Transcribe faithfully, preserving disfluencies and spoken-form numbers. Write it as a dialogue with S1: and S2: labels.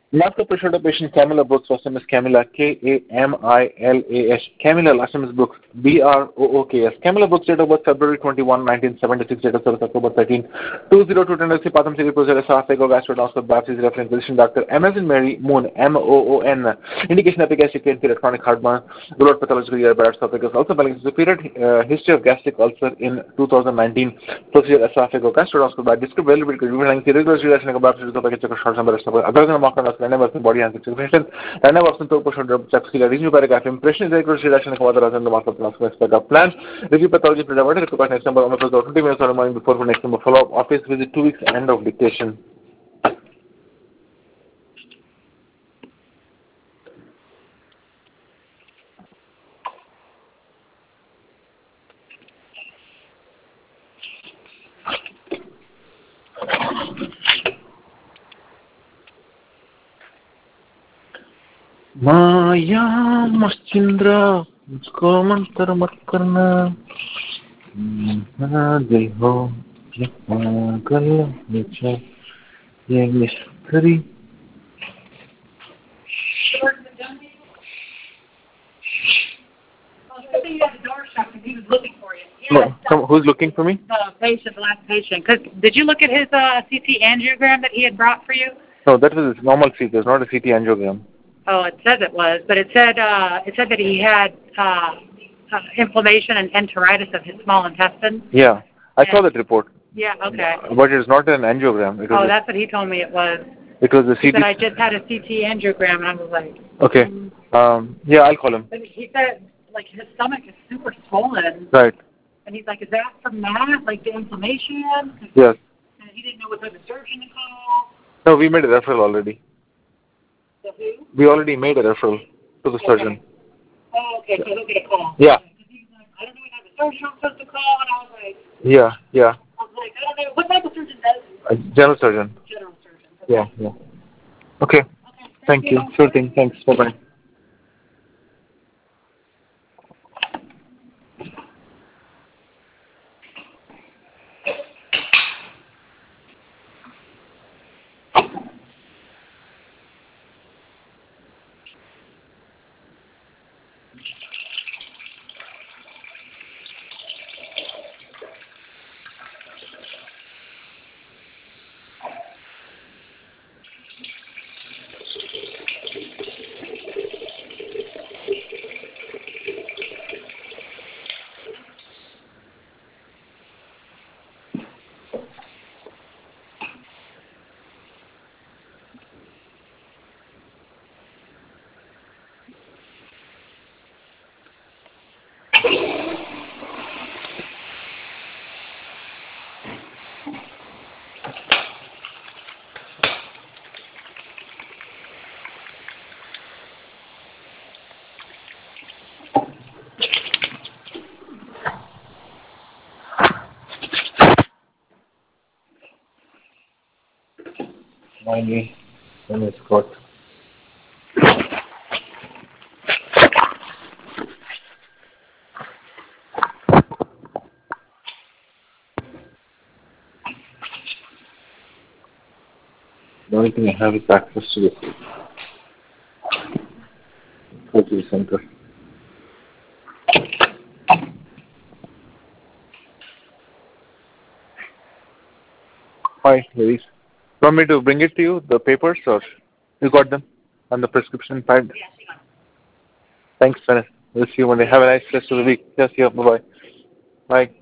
S1: Last appreciate of patient Camilla Brooks, first name is Camilla, K A M I L A S. Camilla, last name is Brooks, B R O O K S. Camilla Brooks, date of birth February twenty-first, nineteen seventy-six, date of service October thirteenth, two zero two, tendency Patham City, Procedure, Safego, Gastrodonoscope, Biopsy, reference, physician, doctor, M as in Mary, Moon, M O O N. Indication efficacy, pain, electronic heartburn, blood pathological ear, esophagus, also balanced period, uh, history of gastric ulcer in two thousand nineteen, procedure, esophago, Gastrodonoscope, describe availability, irregular relation, biopsy, esophagus, short number, other than a random works in body and situation, random works in two percent checks killer review paragraph impression is a crucial reaction of other than the mark of expect plan. Review pathology provided requires next number on the twenty minutes or morning before for next number follow up office visit two weeks end of dictation. माया मश्चिंद्र मुझको मंत्र मत करना ना दिल हो ये पागल नीचे ये मिस्त्री.
S2: He was looking for you. Yeah.
S1: No, who's looking for me?
S2: The patient, the last patient. Cause did you look at his uh, C T angiogram that he had brought for you?
S1: No, that was his normal C T. It's not a C T angiogram.
S2: Oh, it says it was, but it said uh, it said that he had uh, uh, inflammation and enteritis of his small intestine.
S1: Yeah, I
S2: and,
S1: saw that report.
S2: Yeah, okay.
S1: But it's not an angiogram. It was
S2: oh,
S1: a,
S2: that's what he told me it was.
S1: It was a C T.
S2: He said I just had a C T angiogram, and I was like.
S1: Okay. Um. Yeah, I'll call him.
S2: But he said like his stomach is super swollen.
S1: Right.
S2: And he's like, is that from that, like the inflammation?
S1: Yes.
S2: And he didn't know what type of surgeon to call.
S1: No, we made a referral already.
S2: The who?
S1: We already made a referral to the
S2: okay.
S1: surgeon.
S2: Oh, okay, so he'll get a call.
S1: Yeah.
S2: He's like, I don't know what type of surgeon I'm supposed to call, and I was like.
S1: Yeah, yeah.
S2: I was like, I don't know, what type of surgeon does he?
S1: A general surgeon.
S2: General surgeon. Okay.
S1: Yeah, yeah. Okay.
S2: Okay,
S1: thank, thank you. you. Sure thing. Thanks. Bye-bye. Finally, when it's got. The only thing I have is access to the coaching center. Hi, ladies. Want me to bring it to you, the papers, or you got them and the prescription pad?
S2: Yeah, she got it.
S1: Thanks, Dennis. We'll see you Monday. Have a nice rest of the week. Yes, yeah, bye-bye. Bye.